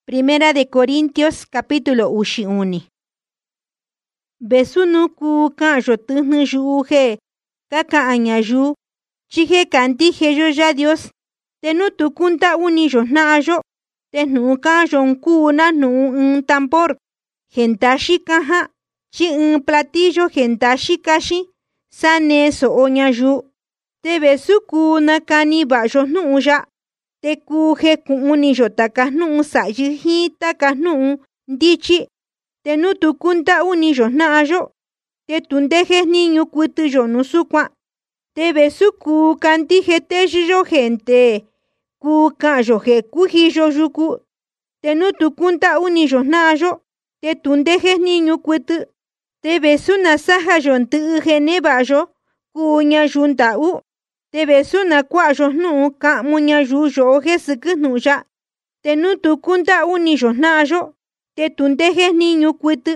Primera de Corintios capítulo 11. Besunu ku kan yo tɨjnɨ yu'u je kaka'an ñayuu chi je kandije yo Yá Dios, te nu tu kunta'uni yo jna'a yo, te jnu'un ka'an yo nkuu na jnu'un ɨɨn tambor je ndaxi kajan chi ɨɨn platillo je ndaxi kaxin sane so'o ñayuu. Te vesu kuu nakani va'a yo jnu'un ya, te kuu je ku'uni yo taka jnu'un sa'yɨ jin taka jnu'un ndityi, te nu tu kunta'uni yo jna'a yo, te tu nde jejniñu kuɨtɨ yo nu sukuan. Te vesu kuu kandije teyɨ yo gente kuu ka'an yo je kujiyo yuku, te nu tu kunta'uni yo jna'a yo, te tu nde jejniñu kuɨtɨ. Te vesu nasaja yo ndɨ'ɨ je neva'a yo kuu ñayuu nda'u, te vesu nakua'a yo jnu'un ka'mu ñayuu yo'o je sɨkɨ jnu'un ya, te nu tu kunta'uni yo jna'a yo, te tu nde jejniñu kuɨtɨ.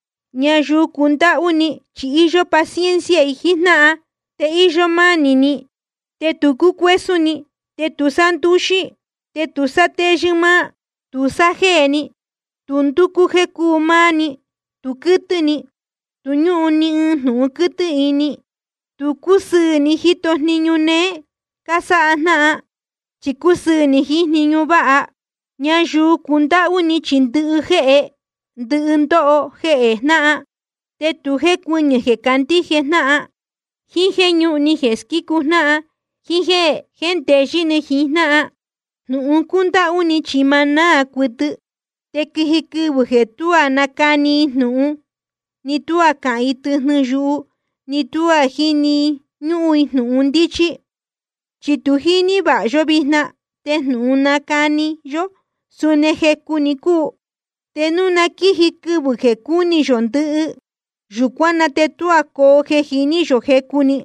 Ñayuu kunta'uni chi iyo paciencia jina'a, te iyo manini, te tu kukuesuni, te tu sanduxi, te tu sateyɨ maa, tu sajeni, tu nduku je kuu mani, tu kɨtɨni, tu ñu'u ni ɨɨn jnu'un kɨtɨ ini, tu kusɨɨni jito jniñu nee kasa'a jna'a, chi kusɨɨni jin jniñu va'a. Ñayuu kunta'uni chi ndɨ'ɨ je'e, ndɨ'ɨ ndo'o je'e jna'a, te tu jekuɨñɨ je kandije jna'a, jin je ñu'ni je skiku jna'a, jin je ndeyɨni jin jna'a. Jnu'un kunta'uni chi ma naa kuɨtɨ, te kɨji kɨvɨ je tua nakani jnu'un, ni tua ka'an tɨjnɨ yu'u, ni tua jini ñu'u jnu'un ndityi. Chi tu jini va'a yo vijna, te jnu'un nakani yo suni jekuni kuu. Te nu na kiji kɨvɨ je kuni yo ndɨ'ɨ, yukuan na te tua koo je jini yo jekuni.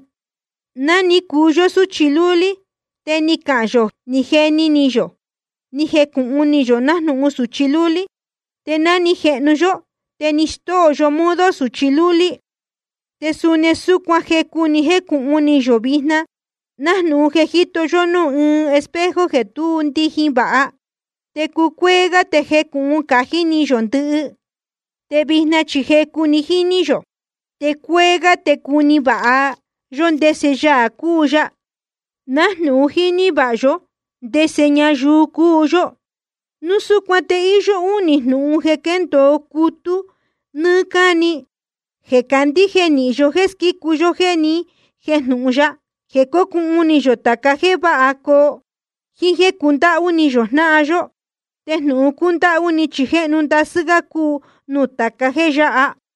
Nani kuu yo suchi luli, te ni ka'an yo ni jenini yo, ni jeku'uni yo na jnu'un suchi luli, te nani je'nu yo, te ni stoo yo modo suchi luli. Te suni sukuan jekuni jeku'uni yo vijna, na jnu'un je jito yo nu ɨɨn espejo je tu ndijin va'a, te kukuega te jeku'un kajini yo ndɨ'ɨ. Te vijna chi jekuni jini yo, te kuega te kuni va'a yo ndese yaa kuu ya. Na jnu'un jini va'a yo ndese ñayuu kuu yo. Nu sukuan te iyo uni jnu'un je kendo kutu nɨ kani, je kandije ni'i yo je skiku yo jeni je jnu'un ya, je koku'uni yo taka je va'a koo, jin je kunta'uni yo jna'a yo, te jnu'un kunta'uni chi je'nu ndasɨga kuu nu taka je ya'a.